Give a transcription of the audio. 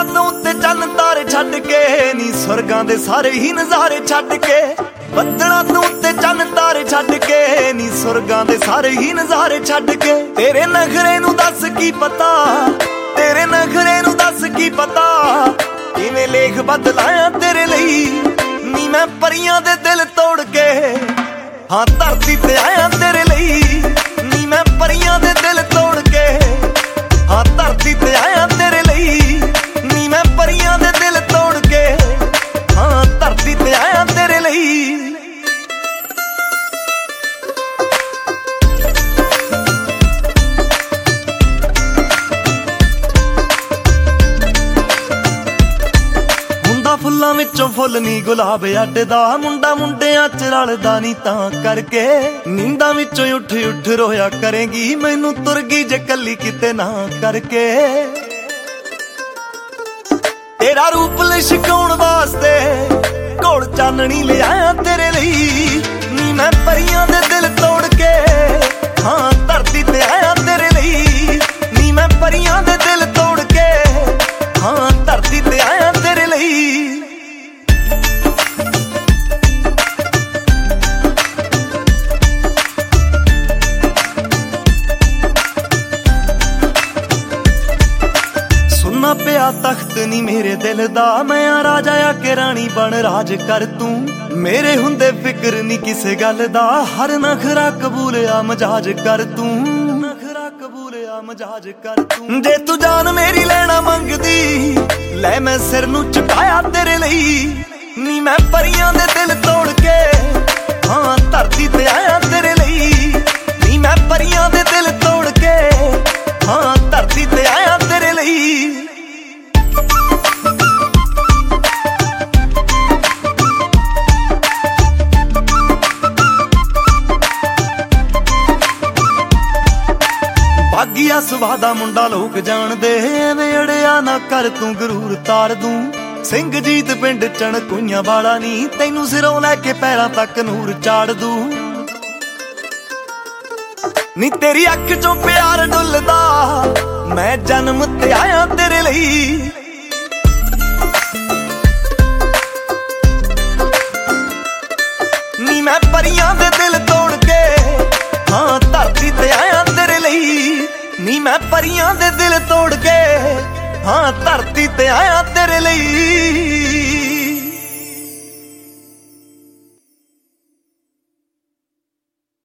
ਬੱਦਲਾਂ ਤੋਂ ਉੱਤੇ ਚੰਨ ਤਾਰੇ ਛੱਡ ਕੇ ਨੀ ਸੁਰਗਾਂ ਦੇ ਸਾਰੇ ਹੀ ਨਜ਼ਾਰੇ ਛੱਡ ਕੇ ਬੱਦਲਾਂ ਤੋਂ ਉੱਤੇ ਚੰਨ ਤਾਰੇ ਛੱਡ ਕੇ ਨੀ ਸੁਰਗਾਂ ਦੇ ਸਾਰੇ ਹੀ ਨਜ਼ਾਰੇ ਛੱਡ ਕੇ ਤੇਰੇ ਨਖਰੇ ਨੂੰ ਦੱਸ ਕੀ ਪਤਾ ਤੇਰੇ ਨਖਰੇ ਨੂੰ ਦੱਸ ਕੀ ਪਤਾ ਕਿਵੇਂ ਲੇਖ ਬਦਲਾਇਆ ਤੇਰੇ ਲਈ ਨੀ ਮੈਂ ਪਰੀਆਂ ਦੇ ਦਿਲ ਤੋੜ ਕੇ ਹਾਂ ਧਰਤੀ ਤੇ ਆਇਆ ਤੇਰੇ ਲਈ ਨੀ ਮੈਂ ਪਰੀਆਂ ਦੇ ਦਿਲ ਤੋੜ ਕੇ ਹਾਂ ਧਰਤੀ ਤੇ ਆਇਆ ਤੇਰੇ ਲਈ ਨੀ ਮੈਂ ਪਰੀਆਂ ਦੇ ਦਿਲ ਤੋੜ ਕੇ ਹਾਂ ਧਰਤੀ ਤੇ ਆਇਆ ਤੇਰੇ ਲਈ ਫੁੱਲਾਂ ਵਿੱਚੋਂ ਫੁੱਲ ਨੀ ਗੁਲਾਬ ਅੱਡਦਾ ਮੁੰਡਾ ਮੁੰਡਿਆਂ ਚ ਰਲਦਾ ਨੀ ਤਾਂ ਕਰਕੇ ਨੀਂਦਾਂ ਵਿੱਚੋਂ ਉੱਠ ਉੱਠ ਰੋਇਆ ਕਰੇਗੀ ਮੈਨੂੰ ਤੁਰ ਗਈ ਜੇ ਕੱਲੀ ਕਿਤੇ ਨਾ ਕਰਕੇ ਤੇਰਾ ਰੂਪ ਲਿਸ਼ਕਾਉਣ ਵਾਸਤੇ ਕੋਲ ਚਾਨਣੀ ਲਿਆਇਆ ਤੇਰੇ ਲਈ ਨੀ ਮੈਂ ਪਰੀਆਂ ਦੇ ਦਿਲ ਤੋੜ ਕੇ ਹਾਂ ਧਰਤੀ ਤੇ ਆਇਆ ਤੇਰੇ ਲਈ ਨੀ ਮੈਂ ਪਰੀਆਂ ਦੇ ਦਿਲ ਤੋੜ ਕੇ ਹਾਂ ਧਰਤੀ ਤੇ ਆਇਆ ਤੇਰੇ ਲਈ ਸੁਣਨਾ ਪਿਆ ਤਖਤ ਨੀ ਮੇਰੇ ਦਿਲ ਦਾ ਮੈਂ ਆ ਰਾਜਾ ਆ ਕੇ ਰਾਣੀ ਬਣ ਰਾਜ ਕਰ ਤੂੰ ਮੇਰੇ ਹੁੰਦੇ ਫਿਕਰ ਨੀ ਕਿਸੇ ਗੱਲ ਦਾ ਹਰ ਨਖਰਾ ਕਬੂਲ ਆ ਮਜਾਜ ਕਰ ਤੂੰ ਨਖਰਾ ਕਬੂਲ ਆ ਮਜਾਜ ਕਰ ਤੂੰ ਜੇ ਤੂੰ ਜਾਨ ਮੇਰੀ ਲੈਣਾ ਮੰਗਦੀ ਲੈ ਮੈਂ ਸਿਰ ਨੂੰ ਝੁਕਾਇਆ ਤੇਰੇ ਲਈ ਨੀ ਮੈਂ ਪਰੀਆਂ ਦੇ ਦਿਲ ਤੋੜ ਕੇ ਹਾਂ ਧਰਤੀ ਤੇ ਆਇਆ ਤੇਰੇ ਲਈ ਨੀ ਮੈਂ ਪਰੀਆਂ ਦੇ ਦਿਲ ਤੋੜ ਕੇ ਹਾਂ ਧਰਤੀ ਤੇ ਆਇਆ ਤੇਰੇ ਲਈ ਬਾਗੀਆ ਸੁਭਾਅ ਦਾ ਮੁੰਡਾ ਲੋਕ ਜਾਣਦੇ ਐਵੇਂ ਅੜਿਆ ਨਾ ਕਰ ਤੂੰ ਗਰੂਰ ਤਾਰ ਦੂੰ ਸਿੰਘ ਜੀਤ ਪਿੰਡ ਚਣਕੂਈਆਂ ਵਾਲਾ ਨੀ ਤੈਨੂੰ ਸਿਰੋਂ ਲੈ ਕੇ ਪੈਰਾਂ ਤੱਕ ਨੂਰ ਚਾੜ ਦੂੰ ਨੀ ਤੇਰੀ ਅੱਖ ਚੋਂ ਪਿਆਰ ਡੁੱਲਦਾ ਮੈਂ ਜਨਮ ਤੇ ਆਇਆ ਤੇਰੇ ਲਈ ਨੀ ਮੈਂ ਪਰੀਆਂ ਦੇ ਦਿਲ ਤੋੜ ਕੇ ਹਾਂ ਧਰਤੀ ਤੇ ਆਇਆ ਤੇਰੇ ਲਈ ਨੀ ਮੈਂ ਪਰੀਆਂ ਦੇ ਦਿਲ ਤੋੜ ਕੇ ਹਾਂ ਧਰਤੀ ਤੇ ਆਇਆ ਤੇਰੇ ਲਈ